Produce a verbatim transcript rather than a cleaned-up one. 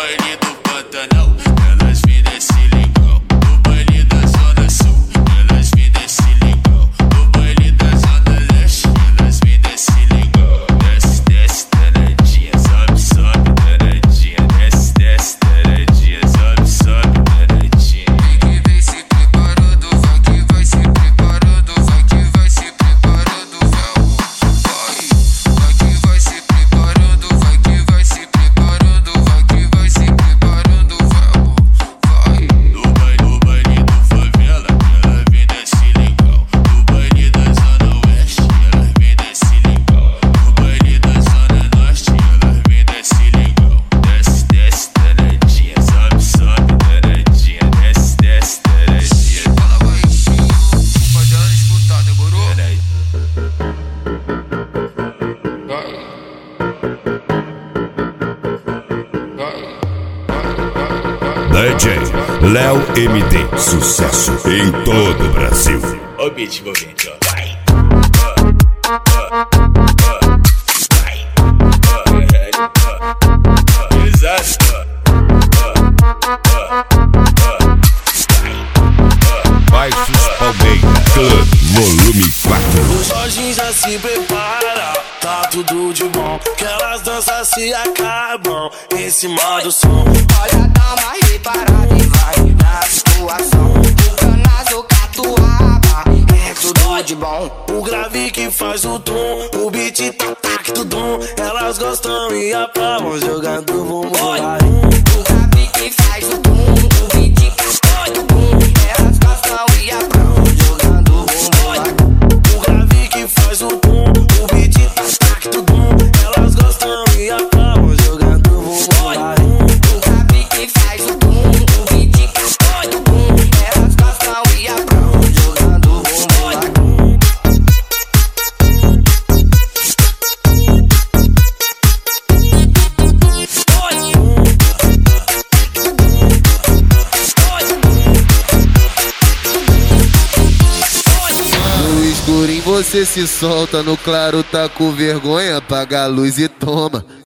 baile do Pantanal, elas vêm desse legal. No baile da Zona Sul, elas vêm desse legal. No baile da Zona Leste, elas vêm desse legal. Desce, desce, danadinha, sobe, sobe, danadinha. Desce, desce, danadinha, sobe, sobe, danadinha. Vem que vem se preparando, vai que vai se preparando, vai que vai se preparando, vai, vai que vai se preparando, vai que vai se preparando, vai que vai se preparando, vai, vai. No baile, no baile do favela, ela vem desse legal. No baile da Zona Oeste, ela vem desse legal. No baile da Zona Norte, ela vem desse legal. Desce, desce, danadinha, sobe, sobe, danadinha. Desce, desce, danadinha. Fala baixinho, pra ela escutar, demorou? Peraí. Vai, D J Léo M D, sucesso em todo o Brasil. Ó o beat envolvente, ó. Vai. Vai. Exato. Baixos Palmeira Club, volume quatro. O Jorginho já se prepara, tá tudo de bom, que elas danças se acabam em cima do som. Olha, dá uma reparada e vai na situação. O canazo, catuaba, é tudo de bom. O grave que faz o tom, o beat tá tac tudum. Elas gostam e aplaudem jogando bumbum. O grave que faz o tum, o beat tá todo bom. Elas gostam e aplaudem jogando bumbum. O grave que faz o tom, o beat tá tac tudum. Elas gostam e aplaudem jogando bumbum. O grave que faz o tum, o beat tá todo bom. Elas gostam e aplaudem jogando bumbum. No escurinho você se solta, no claro tá com vergonha, apaga a luz e toma.